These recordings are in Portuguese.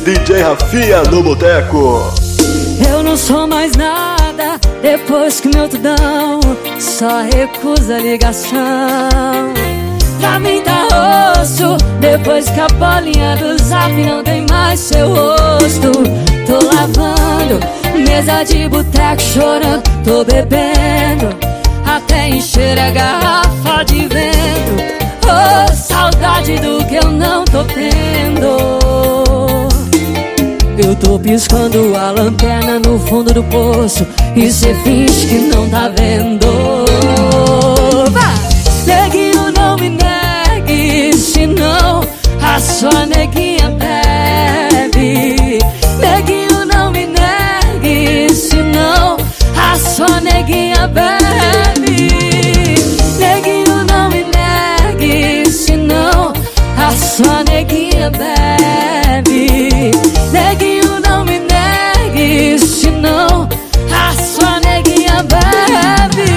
DJ Rafinha no boteco. Eu não sou mais nada depois que meu tudão só recusa a ligação. Pra mim tá osso depois que a bolinha do zap não tem mais seu rosto. Tô lavando mesa de boteco chorando, tô bebendo até encher a garrafa de vento. Oh, saudade do que eu não tô tendo. Eu tô piscando a lanterna no fundo do poço e cê finge que não tá vendo. Neguinho, não me negue, senão a sua neguinha bebe. Neguinho, não me negue, senão a sua neguinha bebe. Neguinho, não me negue, senão a sua neguinha bebe. Neguinho, não me negue, senão a sua neguinha bebe.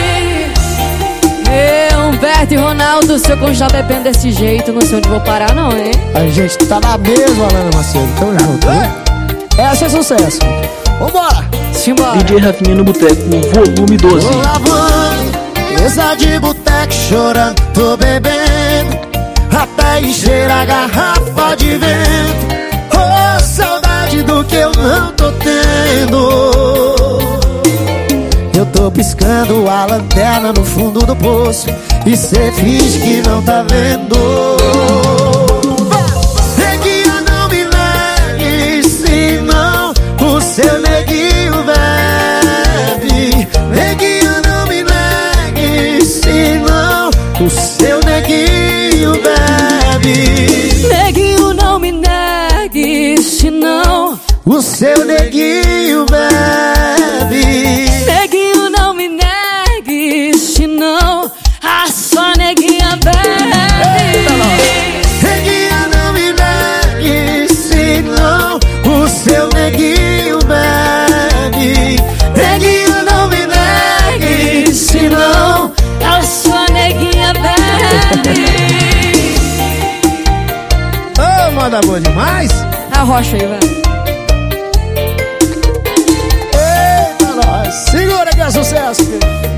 Humberto e Ronaldo, se eu continuar bebendo desse jeito, não sei onde vou parar não, hein? A gente tá na mesma, Alana Macedo, tamo junto, hein? Essa é sucesso. Vambora! Simbora! DJ Rafinha no boteco, volume 12. Tô lavando mesa de boteco chorando, tô bebendo até encher a garrafa de vento. Oh, saudade do que eu não tô tendo. Eu tô piscando a lanterna no fundo do poço e cê finge que não tá vendo. Neguinho, não me negue, senão o seu neguinho bebe. Neguinho, não me negue, senão o seu neguinho bebe. Neguinho, não me negue, senão o seu neguinho bebe. Neguinho, não me negue, senão a sua neguinha bebe. Neguinho, não me negue, senão o seu neguinho bebe. Neguinho, não me negue, senão a sua neguinha bebe. Ô, manda boa demais. A rocha aí, vai. Eita, nós. Segura que é sucesso, filho.